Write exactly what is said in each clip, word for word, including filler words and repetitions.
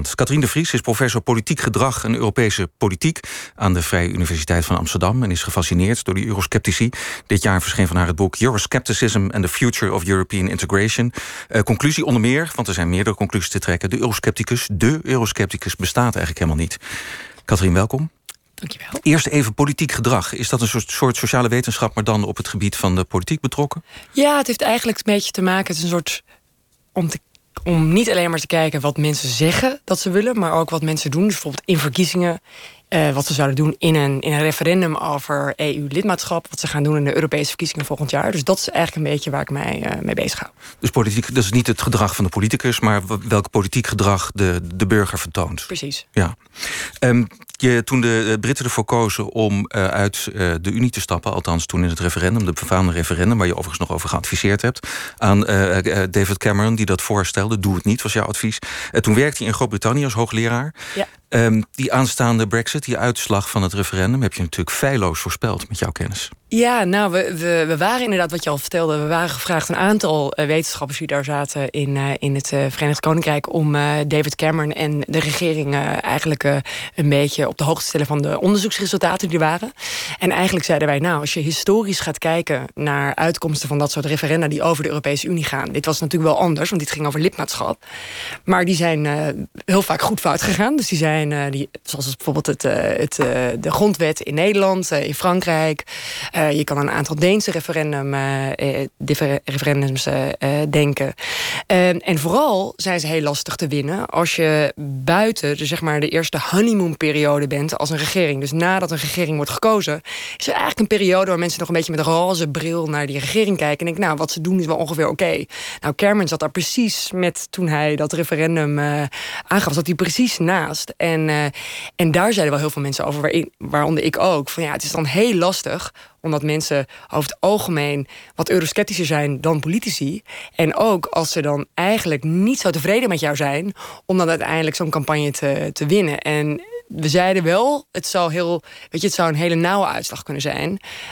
maand. Katrien de Vries is professor politiek gedrag en Europese politiek aan de Vrije Universiteit van Amsterdam en is gefascineerd door die eurosceptici. Dit jaar verscheen van haar het boek Euroscepticism and the Future of European Integration. Uh, conclusie onder meer, want er zijn meerdere conclusies te trekken. De euroscepticus, de euroscepticus bestaat eigenlijk helemaal niet. Katrien, welkom. Dankjewel. Eerst even politiek gedrag. Is dat een soort, soort sociale wetenschap, maar dan op het gebied van de politiek betrokken? Ja, het heeft eigenlijk een beetje te maken. Het is een soort om, te, om niet alleen maar te kijken wat mensen zeggen dat ze willen, maar ook wat mensen doen. Dus bijvoorbeeld in verkiezingen. Uh, wat ze zouden doen in een, in een referendum over E U-lidmaatschap. Wat ze gaan doen in de Europese verkiezingen volgend jaar. Dus dat is eigenlijk een beetje waar ik mij uh, mee bezig hou. Dus politiek, dat is niet het gedrag van de politicus, maar welk politiek gedrag de, de burger vertoont. Precies. Ja. Um, je, toen de Britten ervoor kozen om uh, uit uh, de Unie te stappen, althans toen in het referendum, de befaamde referendum, waar je overigens nog over geadviseerd hebt, aan uh, uh, David Cameron, die dat voorstelde. Doe het niet, was jouw advies. Uh, toen werkte hij in Groot-Brittannië als hoogleraar. Ja. Um, die aanstaande Brexit, die uitslag van het referendum, heb je natuurlijk feilloos voorspeld met jouw kennis. Ja, nou, we, we, we waren inderdaad, wat je al vertelde, we waren gevraagd een aantal uh, wetenschappers die daar zaten in, uh, in het uh, Verenigd Koninkrijk om uh, David Cameron en de regering uh, eigenlijk uh, een beetje op de hoogte te stellen van de onderzoeksresultaten die er waren. En eigenlijk zeiden wij, nou, als je historisch gaat kijken naar uitkomsten van dat soort referenda die over de Europese Unie gaan. Dit was natuurlijk wel anders, want dit ging over lidmaatschap. Maar die zijn uh, heel vaak goed fout gegaan. Dus die zijn, uh, die, zoals bijvoorbeeld het, uh, het, uh, de grondwet in Nederland, uh, in Frankrijk. Uh, je kan aan een aantal Deense referendum, uh, referendums uh, uh, denken. Uh, en vooral zijn ze heel lastig te winnen als je buiten de, zeg maar, de eerste honeymoon-periode bent als een regering. Dus nadat een regering wordt gekozen, is er eigenlijk een periode waar mensen nog een beetje met een roze bril naar die regering kijken. En denken, nou, wat ze doen is wel ongeveer oké. Okay. Nou, Cameron zat daar precies met, toen hij dat referendum uh, aangaf, zat hij precies naast. En, uh, en daar zeiden wel heel veel mensen over, waarin, waaronder ik ook, van ja, het is dan heel lastig omdat mensen over het algemeen wat eurosceptischer zijn dan politici. En ook als ze dan eigenlijk niet zo tevreden met jou zijn om dan uiteindelijk zo'n campagne te, te winnen. En we zeiden wel, het zou heel, weet je, het zou een hele nauwe uitslag kunnen zijn.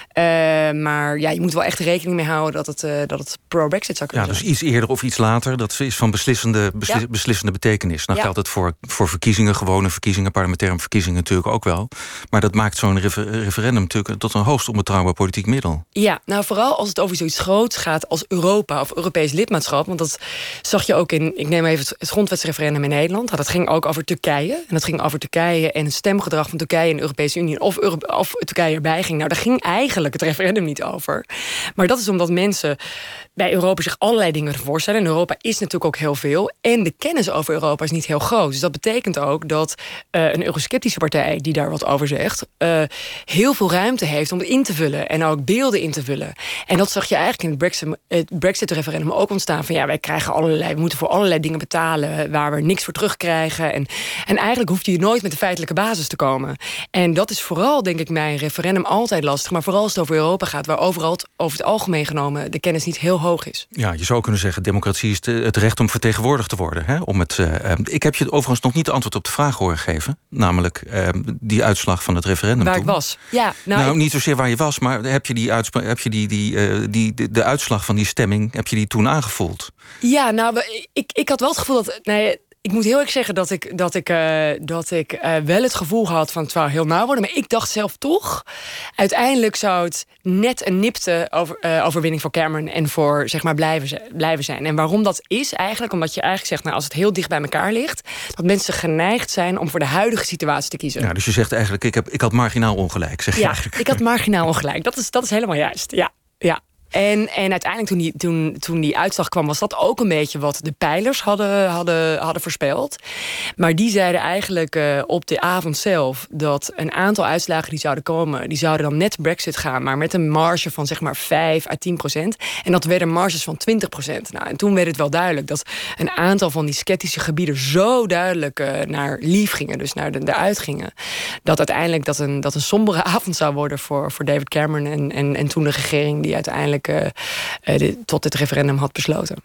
Uh, maar ja, je moet wel echt rekening mee houden dat het, uh, dat het pro-Brexit zou kunnen ja, zijn. Dus iets eerder of iets later, dat is van beslissende, beslis, ja. beslissende betekenis. Nou ja. geldt het voor, voor verkiezingen, gewone verkiezingen, parlementaire verkiezingen natuurlijk ook wel. Maar dat maakt zo'n refer, referendum natuurlijk tot een hoogst onbetrouwbaar politiek middel. Ja, nou vooral als het over zoiets groots gaat als Europa of Europees lidmaatschap. Want dat zag je ook in, ik neem even het grondwetsreferendum in Nederland. Dat ging ook over Turkije. En dat ging over Turkije en het stemgedrag van Turkije in de Europese Unie. Of, Euro- of Turkije erbij ging. Nou, daar ging eigenlijk het referendum niet over. Maar dat is omdat mensen bij Europa zich allerlei dingen voorstellen. En Europa is natuurlijk ook heel veel. En de kennis over Europa is niet heel groot. Dus dat betekent ook dat uh, een eurosceptische partij die daar wat over zegt, uh, heel veel ruimte heeft om het in te vullen. En ook beelden in te vullen. En dat zag je eigenlijk in het Brexit, het Brexit-referendum ook ontstaan. Van ja, wij krijgen allerlei, we moeten voor allerlei dingen betalen waar we niks voor terugkrijgen. En, en eigenlijk hoef je nooit met de feitelijke basis te komen. En dat is vooral, denk ik, bij een referendum altijd lastig. Maar vooral als het over Europa gaat, waar overal het, over het algemeen genomen de kennis niet heel hoog is. Ja, je zou kunnen zeggen, democratie is de, het recht om vertegenwoordigd te worden. Hè? Om het, uh, ik heb je overigens nog niet de antwoord op de vraag horen geven. Namelijk uh, die uitslag van het referendum. Waar toen. ik was. Ja, nou, nou ik... niet zozeer waar je was, maar heb je, die uitspra- heb je die, die, uh, die, de, de uitslag van die stemming, heb je die toen aangevoeld? Ja, nou, ik, ik had wel het gevoel dat... Nee, ik moet heel erg zeggen dat ik, dat ik, uh, dat ik uh, wel het gevoel had van het zou heel nauw worden. Maar ik dacht zelf toch, uiteindelijk zou het net een nipte over, uh, overwinning voor Cameron en voor, zeg maar, blijven, blijven zijn. En waarom dat is eigenlijk, omdat je eigenlijk zegt, nou, als het heel dicht bij elkaar ligt, dat mensen geneigd zijn om voor de huidige situatie te kiezen. Ja, dus je zegt eigenlijk, ik, heb, ik had marginaal ongelijk, zeg je ja, eigenlijk. Ik had marginaal ongelijk. Dat is, dat is helemaal juist, ja. ja. En, en uiteindelijk toen die, toen, toen die uitslag kwam, was dat ook een beetje wat de peilers hadden, hadden, hadden voorspeld. Maar die zeiden eigenlijk uh, op de avond zelf dat een aantal uitslagen die zouden komen, die zouden dan net Brexit gaan, maar met een marge van zeg maar vijf à tien procent. En dat werden marges van twintig procent. Nou, en toen werd het wel duidelijk dat een aantal van die sceptische gebieden zo duidelijk uh, naar lief gingen, dus naar de, de uitgingen, dat uiteindelijk dat een, dat een sombere avond zou worden voor, voor David Cameron en, en, en toen de regering die uiteindelijk Uh, uh, de, tot dit referendum had besloten.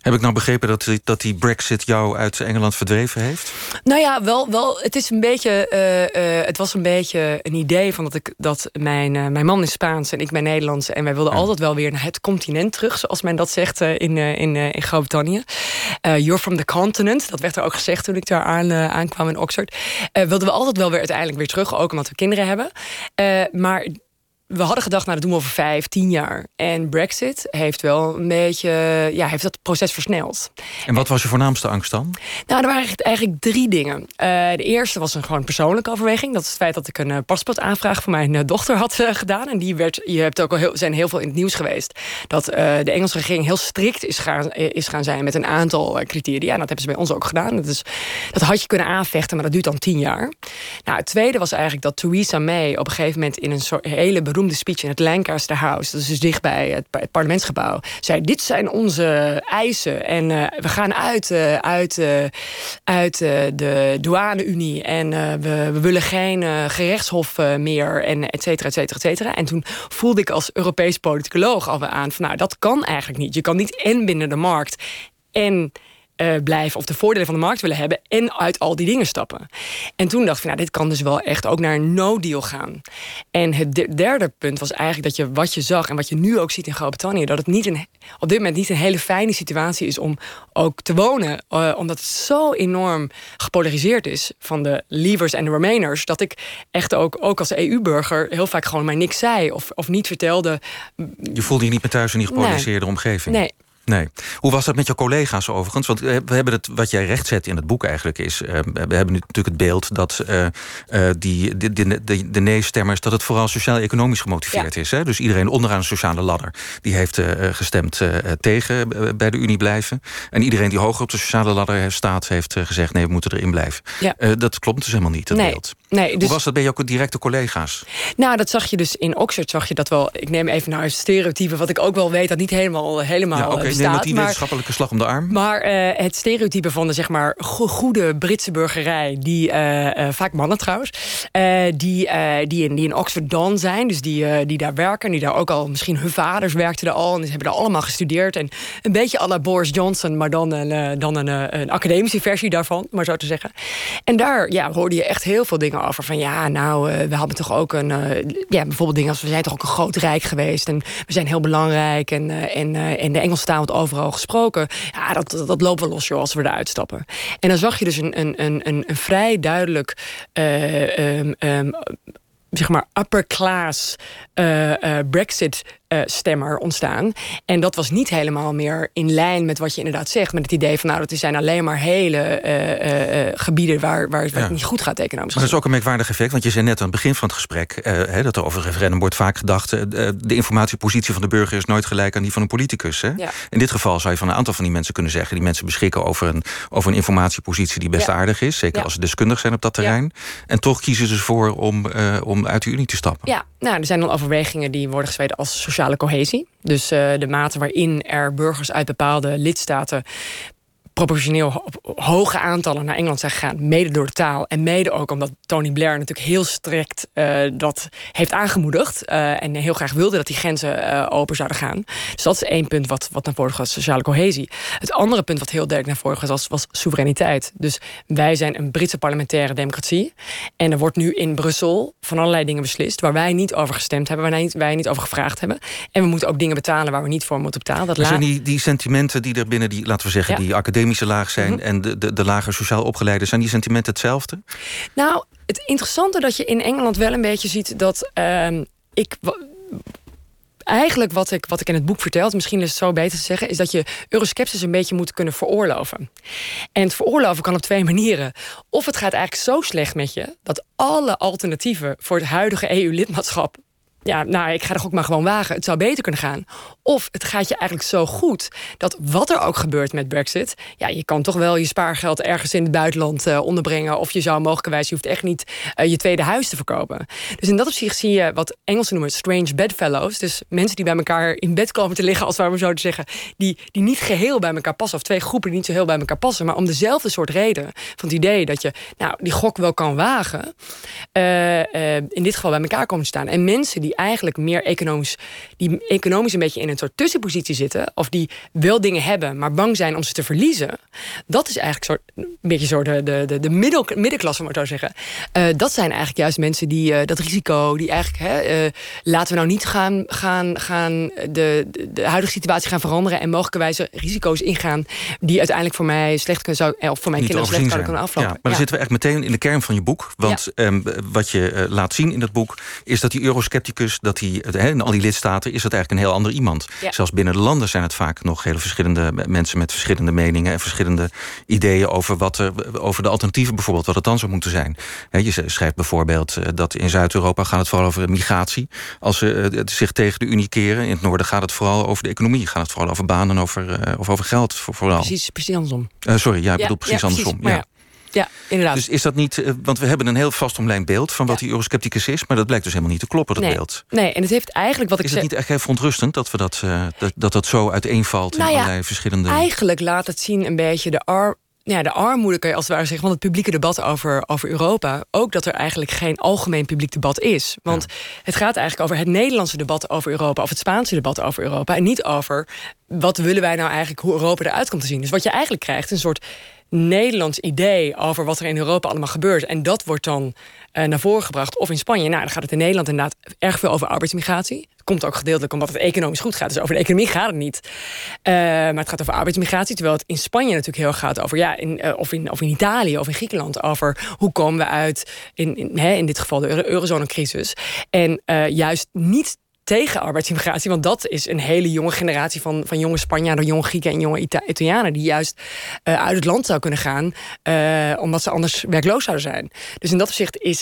Heb ik nou begrepen dat die, dat die Brexit jou uit Engeland verdreven heeft? Nou ja, wel, wel het is een beetje, uh, uh, het was een beetje een idee van dat ik dat mijn, uh, mijn man is Spaans en ik ben Nederlands en wij wilden ja. altijd wel weer naar het continent terug, zoals men dat zegt uh, in, uh, in, uh, in Groot-Brittannië. Uh, you're from the continent, dat werd er ook gezegd toen ik daar aan, uh, aankwam in Oxford. Uh, wilden we altijd wel weer uiteindelijk weer terug, ook omdat we kinderen hebben. Uh, maar we hadden gedacht, nou, dat doen we over vijf, tien jaar. En Brexit heeft wel een beetje, ja, heeft dat proces versneld. En wat was je voornaamste angst dan? Nou, er waren eigenlijk, eigenlijk drie dingen. Uh, de eerste was een gewoon persoonlijke overweging. Dat is het feit dat ik een uh, paspoortaanvraag voor mijn uh, dochter had uh, gedaan. En die werd, je hebt ook al heel, zijn heel veel in het nieuws geweest. Dat uh, de Engelse regering heel strikt is gaan, is gaan zijn met een aantal uh, criteria. En dat hebben ze bij ons ook gedaan. Dat, is, dat had je kunnen aanvechten, maar dat duurt dan tien jaar. Nou, het tweede was eigenlijk dat Theresa May op een gegeven moment in een soort hele beroemde beroemde speech in het Lancaster House, dat is dus dichtbij het, het parlementsgebouw, zei: dit zijn onze eisen en uh, we gaan uit, uh, uit, uh, uit uh, de douane-unie en uh, we, we willen geen uh, gerechtshof uh, meer en et cetera, et cetera, et cetera. En toen voelde ik als Europees politicoloog alweer aan van, nou, dat kan eigenlijk niet. Je kan niet en binnen de markt en Uh, blijven of de voordelen van de markt willen hebben en uit al die dingen stappen. En toen dacht ik van, nou, dit kan dus wel echt ook naar een no-deal gaan. En het de- derde punt was eigenlijk dat je wat je zag en wat je nu ook ziet in Groot-Brittannië, dat het niet een, op dit moment niet een hele fijne situatie is om ook te wonen, uh, omdat het zo enorm gepolariseerd is van de leavers en de remainers, dat ik echt ook, ook als E U-burger heel vaak gewoon maar niks zei of, of niet vertelde. Je voelde je niet meer thuis in die gepolariseerde nee. omgeving? Nee. Nee. Hoe was dat met je collega's overigens? Want we hebben het, wat jij rechtzet in het boek eigenlijk is, Uh, we hebben nu natuurlijk het beeld dat uh, uh, die, de, de, de, de nee-stemmers, dat het vooral sociaal-economisch gemotiveerd ja. is. Hè? Dus iedereen onderaan de sociale ladder, die heeft uh, gestemd uh, tegen uh, bij de Unie blijven. En iedereen die hoger op de sociale ladder staat, heeft uh, gezegd, nee, we moeten erin blijven. Ja. Uh, dat klopt dus helemaal niet, dat nee. beeld. Nee, dus... Hoe was dat bij jouw directe collega's? Nou, dat zag je dus in Oxford, zag je dat wel. Ik neem even naar stereotype, wat ik ook wel weet dat niet helemaal, helemaal ja, okay. bestaat. Nee, met die maar, wetenschappelijke slag om de arm. Maar uh, het stereotype van de zeg maar go- goede Britse burgerij, die uh, uh, vaak mannen trouwens, uh, die, uh, die, in, die in Oxford dan zijn, dus die, uh, die daar werken, die daar ook al, misschien hun vaders werkten er al en ze hebben er allemaal gestudeerd en een beetje à la Boris Johnson, maar dan een, uh, dan een, uh, een academische versie daarvan, maar zo te zeggen. En daar ja, hoorde je echt heel veel dingen over van ja, nou, uh, we hadden toch ook een, uh, ja, bijvoorbeeld dingen als we zijn toch ook een groot rijk geweest en we zijn heel belangrijk en, uh, en, uh, en de Engelse taal wordt overal gesproken. Ja, dat, dat, dat loopt wel los, joh, als we eruit stappen. En dan zag je dus een, een, een, een vrij duidelijk Uh, um, um, zeg maar upper class uh, uh, Brexit uh, stemmer ontstaan. En dat was niet helemaal meer in lijn met wat je inderdaad zegt, met het idee van nou, dat zijn alleen maar hele uh, uh, gebieden waar, waar, waar ja. het niet goed gaat economisch. Maar dat is ook een merkwaardig effect, want je zei net aan het begin van het gesprek uh, he, dat er over een referendum wordt vaak gedacht, uh, de informatiepositie van de burger is nooit gelijk aan die van een politicus. Hè? Ja. In dit geval zou je van een aantal van die mensen kunnen zeggen, die mensen beschikken over een, over een informatiepositie die best ja. aardig is, zeker ja. als ze deskundig zijn op dat terrein. Ja. En toch kiezen ze ervoor om, uh, om uit de Unie te stappen. Ja, nou, er zijn dan overwegingen die worden gezweden als sociale cohesie. Dus uh, de mate waarin er burgers uit bepaalde lidstaten proportioneel op hoge aantallen naar Engeland zijn gegaan, mede door de taal en mede ook omdat Tony Blair natuurlijk heel strikt uh, dat heeft aangemoedigd uh, en heel graag wilde dat die grenzen uh, open zouden gaan. Dus dat is één punt wat, wat naar voren was, sociale cohesie. Het andere punt wat heel duidelijk naar voren was, was soevereiniteit. Dus wij zijn een Britse parlementaire democratie en er wordt nu in Brussel van allerlei dingen beslist waar wij niet over gestemd hebben, waar wij niet, wij niet over gevraagd hebben. En we moeten ook dingen betalen waar we niet voor moeten betalen. Dat maar zijn die, die sentimenten die er binnen die, laten we zeggen, ja. die academische laag zijn mm-hmm. en de, de, de lager sociaal opgeleide, zijn die sentimenten hetzelfde? Nou, het interessante dat je in Engeland wel een beetje ziet dat uh, ik w- eigenlijk wat ik, wat ik in het boek vertel, misschien is het zo beter te zeggen, is dat je euroskepsis een beetje moet kunnen veroorloven. En het veroorloven kan op twee manieren. Of het gaat eigenlijk zo slecht met je dat alle alternatieven voor het huidige E U-lidmaatschap, ja, nou, ik ga er ook maar gewoon wagen. Het zou beter kunnen gaan. Of het gaat je eigenlijk zo goed dat wat er ook gebeurt met Brexit, ja, je kan toch wel je spaargeld ergens in het buitenland uh, onderbrengen. Of je zou mogelijkerwijs, je hoeft echt niet uh, je tweede huis te verkopen. Dus in dat opzicht zie je wat Engelsen noemen strange bedfellows. Dus mensen die bij elkaar in bed komen te liggen, als we maar zo te zeggen, die, die niet geheel bij elkaar passen. Of twee groepen die niet zo heel bij elkaar passen. Maar om dezelfde soort reden. Van het idee dat je nou, die gok wel kan wagen. Uh, uh, in dit geval bij elkaar komen te staan. En mensen die eigenlijk meer economisch, die economisch een beetje in een soort tussenpositie zitten, of die wel dingen hebben, maar bang zijn om ze te verliezen. Dat is eigenlijk soort, een beetje zo de, de, de, de middel, middenklasse, moet ik zo zeggen. Uh, dat zijn eigenlijk juist mensen die uh, dat risico, die eigenlijk, hè, uh, laten we nou niet gaan, gaan, gaan de, de, de huidige situatie gaan veranderen en mogelijkerwijze risico's ingaan die uiteindelijk voor mij slecht kunnen zou, of voor mijn niet kinderen slecht kunnen aflopen. Ja, maar dan ja. zitten we echt meteen in de kern van je boek. Want ja. um, wat je uh, laat zien in dat boek is dat die euroscepticus, dat die, uh, in al die lidstaten, is dat eigenlijk een heel ander iemand. Ja. Zelfs binnen de landen zijn het vaak nog hele verschillende mensen met verschillende meningen en verschillende ideeën over wat er, over de alternatieven bijvoorbeeld, wat het dan zou moeten zijn. He, je schrijft bijvoorbeeld uh, dat in Zuid-Europa gaat het vooral over migratie. Als ze uh, zich tegen de Unie keren. In het noorden gaat het vooral over de economie. Gaat het vooral over banen en over, uh, of over geld voor, vooral. Precies, precies andersom. Uh, sorry, ja, ik bedoel ja, precies ja, andersom. Precies, ja. Ja, inderdaad. Dus is dat niet, want we hebben een heel vastomlijnd beeld van wat ja. die euroscepticus is, maar dat blijkt dus helemaal niet te kloppen, dat nee, beeld. Nee, en het heeft eigenlijk wat ik Is het zeg... niet echt heel verontrustend dat we dat, uh, dat, dat dat zo uiteenvalt nou in ja, allerlei verschillende... Eigenlijk laat het zien een beetje de ar... Ja, de armoede, kan je als het ware zeggen, van het publieke debat over, over Europa. Ook dat er eigenlijk geen algemeen publiek debat is. Want ja. het gaat eigenlijk over het Nederlandse debat over Europa, of het Spaanse debat over Europa, en niet over wat willen wij nou eigenlijk, hoe Europa eruit komt te zien. Dus wat je eigenlijk krijgt, is een soort Nederlands idee over wat er in Europa allemaal gebeurt. En dat wordt dan uh, naar voren gebracht. Of in Spanje, nou, dan gaat het in Nederland inderdaad erg veel over arbeidsmigratie. Het komt ook gedeeltelijk omdat het economisch goed gaat. Dus over de economie gaat het niet. Uh, maar het gaat over arbeidsmigratie. Terwijl het in Spanje natuurlijk heel erg gaat over, ja, in, uh, of, in, of in Italië of in Griekenland, over hoe komen we uit, in, in, hè, in dit geval de eurozonecrisis. En uh, juist niet tegen arbeidsmigratie, want dat is een hele jonge generatie van, van jonge Spanjaarden, jonge Grieken en jonge Ita- Italianen die juist uh, uit het land zou kunnen gaan, uh, omdat ze anders werkloos zouden zijn. Dus in dat opzicht is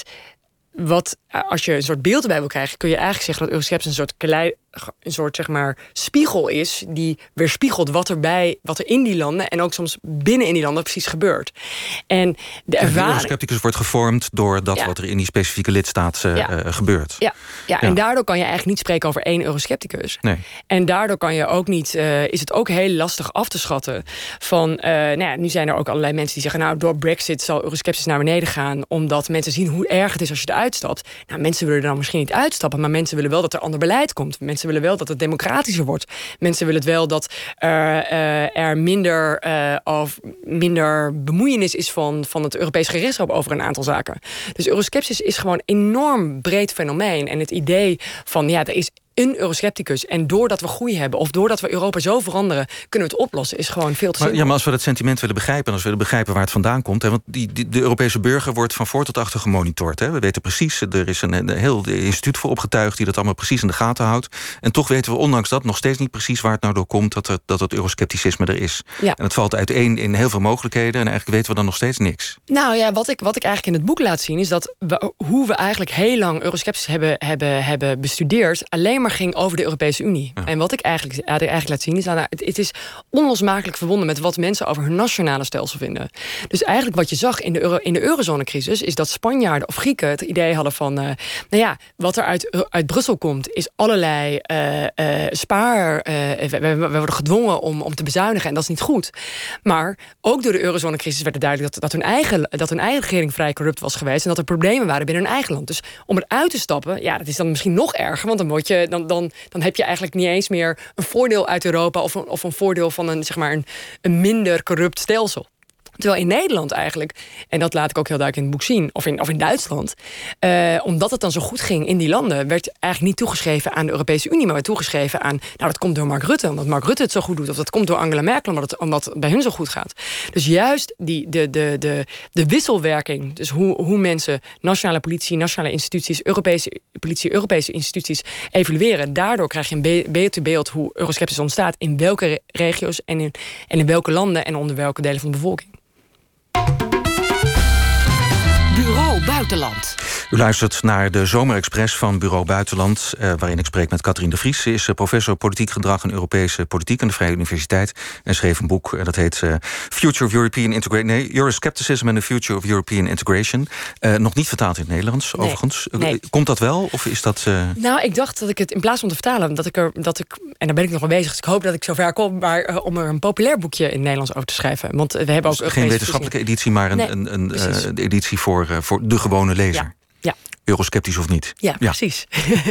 wat, als je een soort beeld erbij wil krijgen, kun je eigenlijk zeggen dat Euroscepsis een soort klei, een soort zeg maar spiegel is die weerspiegelt wat er bij, wat er in die landen en ook soms binnen in die landen precies gebeurt. En de ervaring. De Euroscepticus wordt gevormd door dat ja. wat er in die specifieke lidstaat uh, ja. uh, gebeurt. Ja. Ja, ja, en daardoor kan je eigenlijk niet spreken over één Euroscepticus. Nee. En daardoor kan je ook niet, uh, is het ook heel lastig af te schatten van, uh, nou ja, nu zijn er ook allerlei mensen die zeggen, nou, door Brexit zal Euroscepsis naar beneden gaan, omdat mensen zien hoe erg het is als je eruit stapt. Nou, mensen willen er dan misschien niet uitstappen, maar mensen willen wel dat er ander beleid komt. Mensen willen wel dat het democratischer wordt. Mensen willen het wel dat er, uh, er minder, uh, of minder bemoeienis is van, van het Europees gerechtshof over een aantal zaken. Dus Euroscepsis is gewoon een enorm breed fenomeen. En het idee van, ja, er is een euroscepticus en doordat we groei hebben of doordat we Europa zo veranderen, kunnen we het oplossen, is gewoon veel te simpel. Ja, maar als we dat sentiment willen begrijpen en als we willen begrijpen waar het vandaan komt, hè, want die, die, de Europese burger wordt van voor tot achter gemonitord. Hè. We weten precies, er is een, een heel instituut voor opgetuigd die dat allemaal precies in de gaten houdt. En toch weten we ondanks dat nog steeds niet precies waar het nou door komt dat, er, dat het euroscepticisme er is. Ja. En het valt uiteen in heel veel mogelijkheden en eigenlijk weten we dan nog steeds niks. Nou ja, wat ik, wat ik eigenlijk in het boek laat zien is dat we, hoe we eigenlijk heel lang eurosceptisch hebben, hebben, hebben bestudeerd, alleen maar ging over de Europese Unie. Ja. En wat ik eigenlijk, eigenlijk laat zien is dat het, het is onlosmakelijk verbonden met wat mensen over hun nationale stelsel vinden. Dus eigenlijk wat je zag in de, euro, in de eurozonecrisis is dat Spanjaarden of Grieken het idee hadden van, uh, nou ja, wat er uit, uit Brussel komt is allerlei uh, uh, spaar. Uh, we, we, we worden gedwongen om, om te bezuinigen en dat is niet goed. Maar ook door de eurozonecrisis werd het duidelijk dat, dat, hun eigen, dat hun eigen regering vrij corrupt was geweest en dat er problemen waren binnen hun eigen land. Dus om eruit te stappen, ja, dat is dan misschien nog erger, want dan word je dan Dan, dan heb je eigenlijk niet eens meer een voordeel uit Europa of een, of een voordeel van een, zeg maar een, een minder corrupt stelsel. Terwijl in Nederland eigenlijk, en dat laat ik ook heel duidelijk in het boek zien, of in, of in Duitsland, uh, omdat het dan zo goed ging in die landen, werd eigenlijk niet toegeschreven aan de Europese Unie, maar werd toegeschreven aan, nou, dat komt door Mark Rutte, omdat Mark Rutte het zo goed doet, of dat komt door Angela Merkel, omdat het, omdat het bij hun zo goed gaat. Dus juist die, de, de, de, de wisselwerking, dus hoe, hoe mensen, nationale politie, nationale instituties, Europese politie, Europese instituties evalueren, daardoor krijg je een be- beter beeld hoe eurosceptisch ontstaat, in welke re- regio's en in, en in welke landen en onder welke delen van de bevolking. Bureau Buitenland. U luistert naar de Zomerexpress van Bureau Buitenland, eh, waarin ik spreek met Catherine de Vries. Ze is uh, professor politiek gedrag en Europese politiek aan de Vrije Universiteit en schreef een boek, uh, dat heet uh, Future of European Integration. Nee, Euroscepticism and the Future of European Integration. Uh, nog niet vertaald in het Nederlands, nee, overigens. Nee. Komt dat wel, of is dat... Uh... Nou, ik dacht dat ik het in plaats van te vertalen, dat ik er, dat ik, en daar ben ik nog mee bezig, dus ik hoop dat ik zover kom, maar uh, om er een populair boekje in het Nederlands over te schrijven. Want we hebben ook dus geen wetenschappelijke editie, maar een, nee, een, een uh, editie voor, uh, voor de gewone lezer. Ja. Ja. Eurosceptisch of niet. Ja, ja. precies.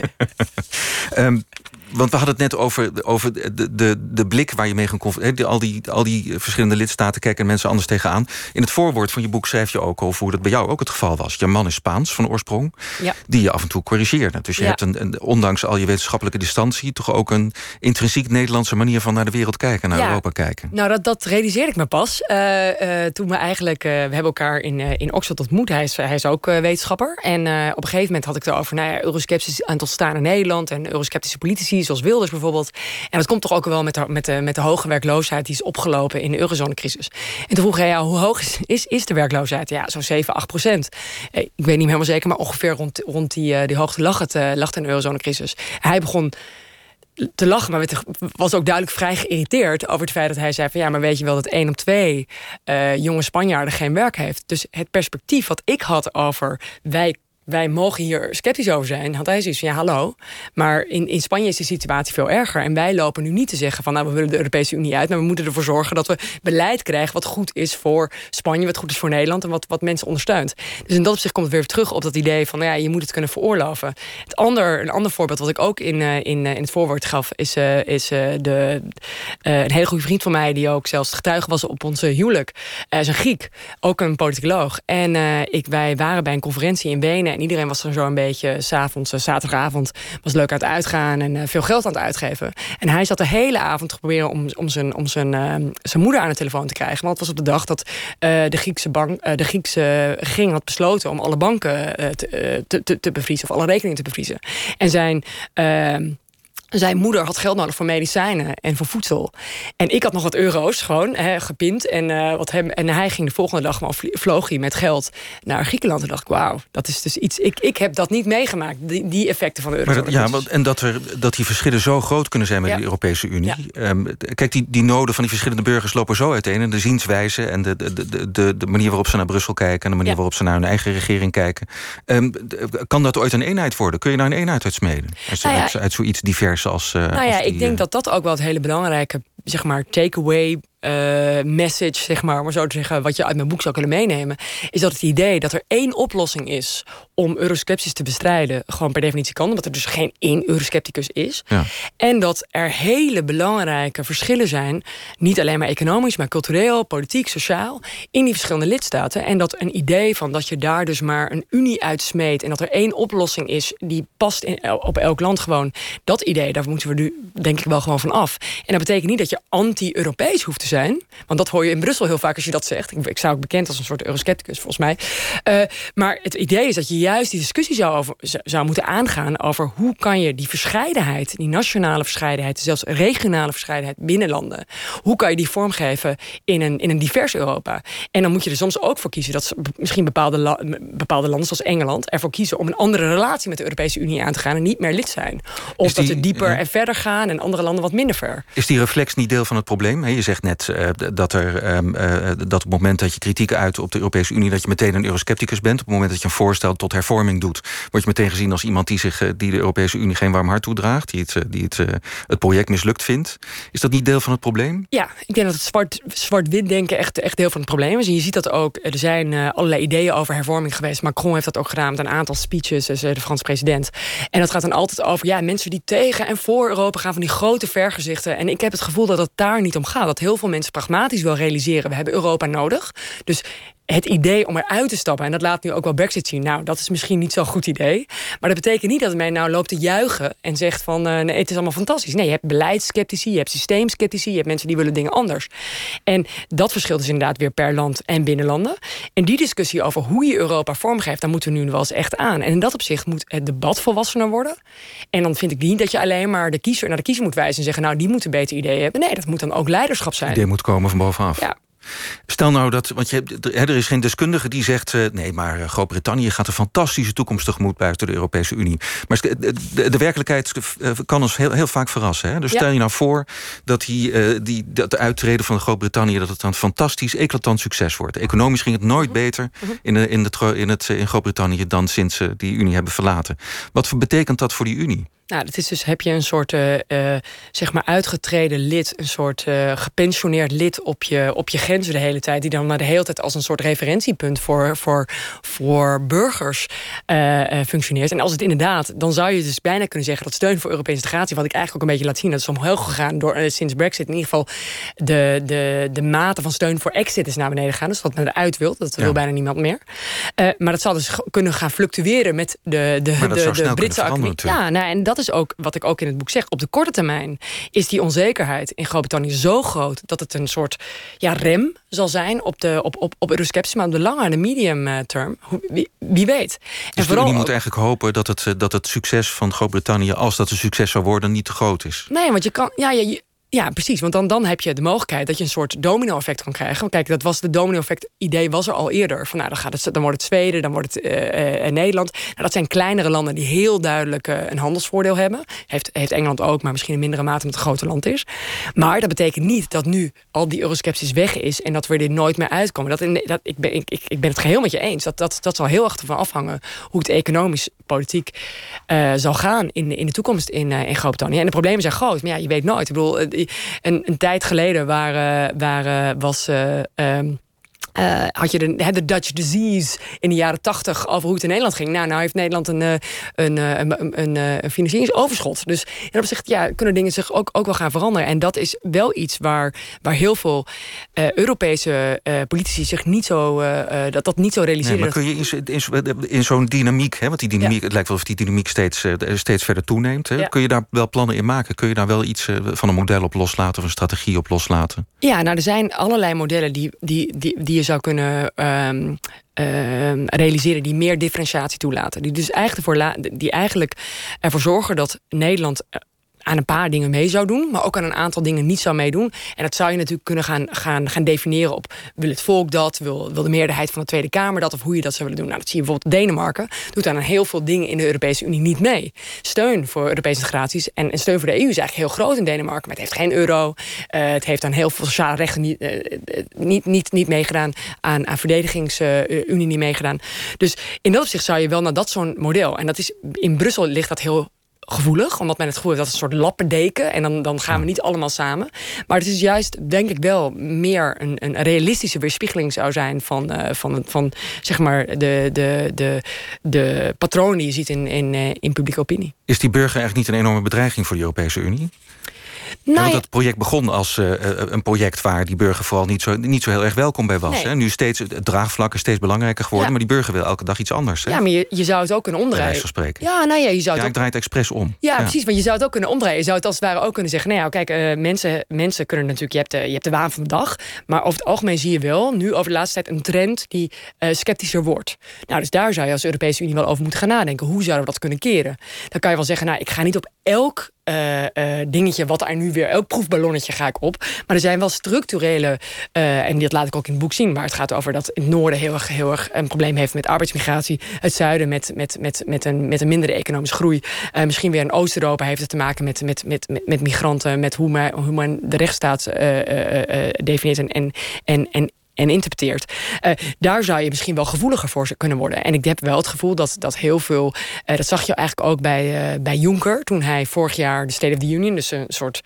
um, Want we hadden het net over, over de, de, de blik waar je mee kan confronteren. Al die, al die verschillende lidstaten kijken mensen anders tegenaan. In het voorwoord van je boek schrijf je ook over hoe dat bij jou ook het geval was. Je man is Spaans van oorsprong, ja. die je af en toe corrigeerde. Dus je ja. hebt, een, een, ondanks al je wetenschappelijke distantie, toch ook een intrinsiek Nederlandse manier van naar de wereld kijken, naar ja. Europa kijken. Nou, dat, dat realiseerde ik me pas. Uh, uh, toen we eigenlijk, uh, we hebben elkaar in, uh, in Oxford ontmoet. Hij is, hij is ook uh, wetenschapper. En uh, op een gegeven moment had ik het over, nou ja, eurosceptisch aan het ontstaan in Nederland en eurosceptische politici, zoals Wilders bijvoorbeeld. En dat komt toch ook wel met de, met de, met de hoge werkloosheid die is opgelopen in de eurozonecrisis. En toen vroeg hij, ja, hoe hoog is, is, is de werkloosheid? Ja, zo'n zeven, acht procent. Ik weet niet helemaal zeker, maar ongeveer rond, rond die, die hoogte lag het, uh, lag het in de eurozonecrisis. Hij begon te lachen, maar was ook duidelijk vrij geïrriteerd over het feit dat hij zei van ja, maar weet je wel dat één op twee uh, jonge Spanjaarden geen werk heeft. Dus het perspectief wat ik had over wij wij mogen hier sceptisch over zijn, had hij zoiets van ja, hallo. Maar in, in Spanje is de situatie veel erger. En wij lopen nu niet te zeggen van nou, we willen de Europese Unie uit, maar we moeten ervoor zorgen dat we beleid krijgen wat goed is voor Spanje, wat goed is voor Nederland en wat, wat mensen ondersteunt. Dus in dat opzicht komt het weer terug op dat idee van nou ja, je moet het kunnen veroorloven. Het ander, een ander voorbeeld wat ik ook in, uh, in, uh, in het voorwoord gaf, is, uh, is uh, de, uh, een hele goede vriend van mij, die ook zelfs getuige was op onze huwelijk. Hij uh, is een Griek, ook een politicoloog. En uh, ik, wij waren bij een conferentie in Wenen. En iedereen was er zo een beetje, 's avonds, zaterdagavond, was leuk aan het uitgaan en uh, veel geld aan het uitgeven. En hij zat de hele avond te proberen om, om, zijn, om zijn, uh, zijn moeder aan de telefoon te krijgen. Want het was op de dag dat uh, de Griekse bank, uh, de Griekse regering had besloten om alle banken uh, te, te, te, te bevriezen, of alle rekeningen te bevriezen. En zijn Uh, Zijn moeder had geld nodig voor medicijnen en voor voedsel. En ik had nog wat euro's gewoon hè, gepind. En, uh, wat hem, en hij ging de volgende dag gewoon vloog hij met geld naar Griekenland. En dacht ik, wauw, dat is dus iets. Ik, ik heb dat niet meegemaakt, die, die effecten van de euro. Maar dat, ja, want, en dat, er, dat die verschillen zo groot kunnen zijn met ja. de Europese Unie. Ja. Um, kijk, die, die noden van die verschillende burgers lopen zo uiteen. En de zienswijze en de, de, de, de, de manier waarop ze naar Brussel kijken en de manier ja. waarop ze naar hun eigen regering kijken. Um, kan dat ooit een eenheid worden? Kun je daar een eenheid uit smeden? Uit, nou ja, uit, uit zoiets divers als. Uh, nou ja, als die, ik denk dat dat ook wel het hele belangrijke, zeg maar, takeaway Uh, message, zeg maar, maar zo te zeggen, wat je uit mijn boek zou kunnen meenemen, is dat het idee dat er één oplossing is om eurosceptisch te bestrijden, gewoon per definitie kan, omdat er dus geen één euroscepticus is. Ja. En dat er hele belangrijke verschillen zijn, niet alleen maar economisch, maar cultureel, politiek, sociaal, in die verschillende lidstaten. En dat een idee van dat je daar dus maar een unie uitsmeet en dat er één oplossing is die past in, op elk land gewoon, dat idee, daar moeten we nu denk ik wel gewoon van af. En dat betekent niet dat je anti-Europees hoeft te zijn. Want dat hoor je in Brussel heel vaak als je dat zegt. Ik, ik sta ook bekend als een soort euroscepticus, volgens mij. Uh, maar het idee is dat je juist die discussie zou, over, zou moeten aangaan over hoe kan je die verscheidenheid, die nationale verscheidenheid, zelfs regionale verscheidenheid binnen landen, hoe kan je die vormgeven in een, in een divers Europa? En dan moet je er soms ook voor kiezen dat misschien bepaalde, la, bepaalde landen zoals Engeland ervoor kiezen om een andere relatie met de Europese Unie aan te gaan en niet meer lid zijn. Of die, dat ze dieper uh, en verder gaan en andere landen wat minder ver. Is die reflex niet deel van het probleem? Je zegt net Uh, dat, er, um, uh, dat op het moment dat je kritiek uit op de Europese Unie, dat je meteen een euroscepticus bent. Op het moment dat je een voorstel tot hervorming doet, word je meteen gezien als iemand die, zich, uh, die de Europese Unie geen warm hart toedraagt, die het, uh, die het, uh, het project mislukt vindt. Is dat niet deel van het probleem? Ja, ik denk dat het zwart, zwart-wit denken echt, echt deel van het probleem is. En je ziet dat ook, er zijn uh, allerlei ideeën over hervorming geweest. Macron heeft dat ook gedaan met een aantal speeches, dus, uh, de Franse president. En dat gaat dan altijd over ja, mensen die tegen en voor Europa gaan, van die grote vergezichten. En ik heb het gevoel dat het daar niet om gaat. Dat heel veel mensen pragmatisch wel realiseren, we hebben Europa nodig. Dus het idee om eruit te stappen, en dat laat nu ook wel Brexit zien, nou, dat is misschien niet zo'n goed idee. Maar dat betekent niet dat men nou loopt te juichen en zegt van, uh, nee, het is allemaal fantastisch. Nee, je hebt beleidsskeptici, je hebt systeemskeptici, je hebt mensen die willen dingen anders. En dat verschilt dus inderdaad weer per land en binnen landen. En die discussie over hoe je Europa vormgeeft, daar moeten we nu wel eens echt aan. En in dat opzicht moet het debat volwassener worden. En dan vind ik niet dat je alleen maar de kiezer naar de kiezer moet wijzen en zeggen, nou, die moeten beter ideeën hebben. Nee, dat moet dan ook leiderschap zijn. Het idee moet komen van bovenaf. Ja. Stel nou dat, want je, er is geen deskundige die zegt, uh, nee, maar Groot-Brittannië gaat een fantastische toekomst tegemoet buiten de Europese Unie. Maar de, de, de werkelijkheid kan ons heel, heel vaak verrassen. Hè? Dus ja. Stel je nou voor dat die, uh, die, dat uittreden van Groot-Brittannië, dat het een fantastisch, eclatant succes wordt. Economisch ging het nooit uh-huh. beter in, de, in, de, in, het, in Groot-Brittannië dan sinds ze die Unie hebben verlaten. Wat betekent dat voor die Unie? Nou, dat is dus, heb je een soort uh, uh, zeg maar uitgetreden lid, een soort uh, gepensioneerd lid op je, op je grenzen de hele tijd, die dan maar de hele tijd als een soort referentiepunt voor, voor, voor burgers uh, uh, functioneert. En als het inderdaad, dan zou je dus bijna kunnen zeggen dat steun voor Europese integratie, wat ik eigenlijk ook een beetje laat zien, dat is omhoog gegaan door uh, sinds Brexit. In ieder geval de, de, de mate van steun voor exit is naar beneden gegaan. Dus wat men eruit wil, dat wil ja. bijna niemand meer. Uh, maar dat zal dus kunnen gaan fluctueren met de, de, maar dat de, zou de snel Britse economie. Ja, nou, en dat is ook wat ik ook in het boek zeg. Op de korte termijn is die onzekerheid in Groot-Brittannië zo groot dat het een soort ja, rem zal zijn op, de, op, op, op eurosceptisch, maar op de lange en de medium uh, term. Wie, wie weet. Dus en vooral de Unie moet eigenlijk hopen dat het, dat het succes van Groot-Brittannië, als dat een succes zou worden, niet te groot is. Nee, want je kan. Ja, je, Ja, precies. Want dan, dan heb je de mogelijkheid dat je een soort domino-effect kan krijgen. Want kijk, dat was de domino-effect-idee was er al eerder. Van, nou, dan, gaat het, dan wordt het Zweden, dan wordt het uh, uh, Nederland. Nou, dat zijn kleinere landen die heel duidelijk uh, een handelsvoordeel hebben. Heeft, heeft Engeland ook, maar misschien in mindere mate omdat het een groot land is. Maar dat betekent niet dat nu al die eurosceptisch weg is en dat we er nooit meer uitkomen. Dat, in, dat, ik, ben, ik, ik ben het geheel met je eens. Dat, dat, dat zal heel erg ervan afhangen hoe het economisch, politiek uh, zal gaan in, in de toekomst in, uh, in Groot-Brittannië. En de problemen zijn groot, maar ja, je weet nooit. Ik bedoel, uh, Een, een tijd geleden waar, waar, was, uh, um, uh, had je de, de Dutch disease in de jaren tachtig over hoe het in Nederland ging. Nou, nou heeft Nederland een, een, een, een, een financieringsoverschot. Dus in dat opzicht ja, kunnen dingen zich ook, ook wel gaan veranderen. En dat is wel iets waar, waar heel veel uh, Europese uh, politici zich niet zo, uh, dat, dat niet zo realiseren. Nee, maar kun je in, in, in zo'n dynamiek, hè, want die dynamiek, ja. het lijkt wel of die dynamiek steeds, uh, steeds verder toeneemt. Hè? Ja. Kun je daar wel plannen in maken? Kun je daar wel iets uh, van een model op loslaten of een strategie op loslaten? Ja, nou, er zijn allerlei modellen die, die, die, die je zou kunnen um, uh, realiseren die meer differentiatie toelaten. Die dus eigenlijk, ervoor, die eigenlijk ervoor zorgen dat Nederland aan een paar dingen mee zou doen, maar ook aan een aantal dingen niet zou meedoen. En dat zou je natuurlijk kunnen gaan, gaan, gaan definiëren op, wil het volk dat, wil, wil de meerderheid van de Tweede Kamer dat, of hoe je dat zou willen doen. Nou, dat zie je bijvoorbeeld Denemarken, doet aan heel veel dingen in de Europese Unie niet mee. Steun voor Europese integraties en, en steun voor de E U is eigenlijk heel groot in Denemarken, maar het heeft geen euro. Uh, het heeft aan heel veel sociale rechten niet, uh, niet, niet, niet meegedaan, aan, aan verdedigingsunie uh, niet meegedaan. Dus in dat opzicht zou je wel naar dat zo'n model, en dat is, in Brussel ligt dat heel gevoelig, omdat men het gevoel heeft dat het een soort lappendeken en dan, dan gaan we niet allemaal samen. Maar het is juist, denk ik wel, meer een, een realistische weerspiegeling zou zijn van, uh, van, van zeg maar de, de, de, de patronen die je ziet in, in, uh, in publieke opinie. Is die burger eigenlijk niet een enorme bedreiging voor de Europese Unie? Nou, want dat project begon als uh, een project waar die burger vooral niet zo, niet zo heel erg welkom bij was. Nee. Hè? Nu steeds, het draagvlak is steeds belangrijker geworden, ja. maar die burger wil elke dag iets anders. Hè? Ja, maar je, je zou het ook kunnen omdraaien. Van spreken. Ja, nou ja, je zou het ja, ook... ik draai het expres om. Ja, ja, precies, want je zou het ook kunnen omdraaien. Je zou het als het ware ook kunnen zeggen, nou ja, kijk, uh, mensen, mensen kunnen natuurlijk, je hebt, de, je hebt de waan van de dag, maar over het algemeen zie je wel, nu over de laatste tijd, een trend die uh, sceptischer wordt. Nou, dus daar zou je als Europese Unie wel over moeten gaan nadenken. Hoe zouden we dat kunnen keren? Dan kan je wel zeggen, nou, ik ga niet op elk Uh, uh, dingetje wat er nu weer, elk proefballonnetje ga ik op. Maar er zijn wel structurele, uh, en dat laat ik ook in het boek zien, maar het gaat over dat in het noorden heel erg, heel erg een probleem heeft met arbeidsmigratie. Het zuiden met, met, met, met, een, met een mindere economische groei. Uh, misschien weer in Oost-Europa heeft het te maken met, met, met, met, met migranten, met hoe men, hoe men de rechtsstaat uh, uh, uh, definieert en, en, en, en en interpreteert. Uh, daar zou je misschien wel gevoeliger voor kunnen worden. En ik heb wel het gevoel dat, dat heel veel... Uh, dat zag je eigenlijk ook bij, uh, bij Juncker, toen hij vorig jaar de State of the Union, dus een soort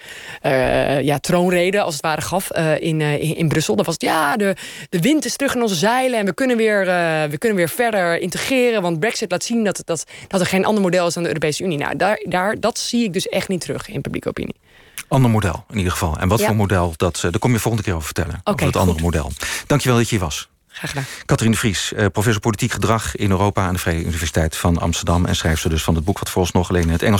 uh, ja, troonrede als het ware gaf uh, in, uh, in, in Brussel. Dan was het, ja, de, de wind is terug in onze zeilen en we kunnen weer, uh, we kunnen weer verder integreren, want Brexit laat zien dat, dat, dat er geen ander model is dan de Europese Unie. Nou, daar, daar, dat zie ik dus echt niet terug in publieke opinie. Ander model, in ieder geval. En wat ja. voor model, dat, daar kom je volgende keer over vertellen. Okay, over het andere goed. model. Dankjewel dat je hier was. Graag gedaan. Catherine de Vries, eh, professor politiek gedrag in Europa aan de Vrije Universiteit van Amsterdam en schrijfster dus van het boek wat vooralsnog alleen in het Engels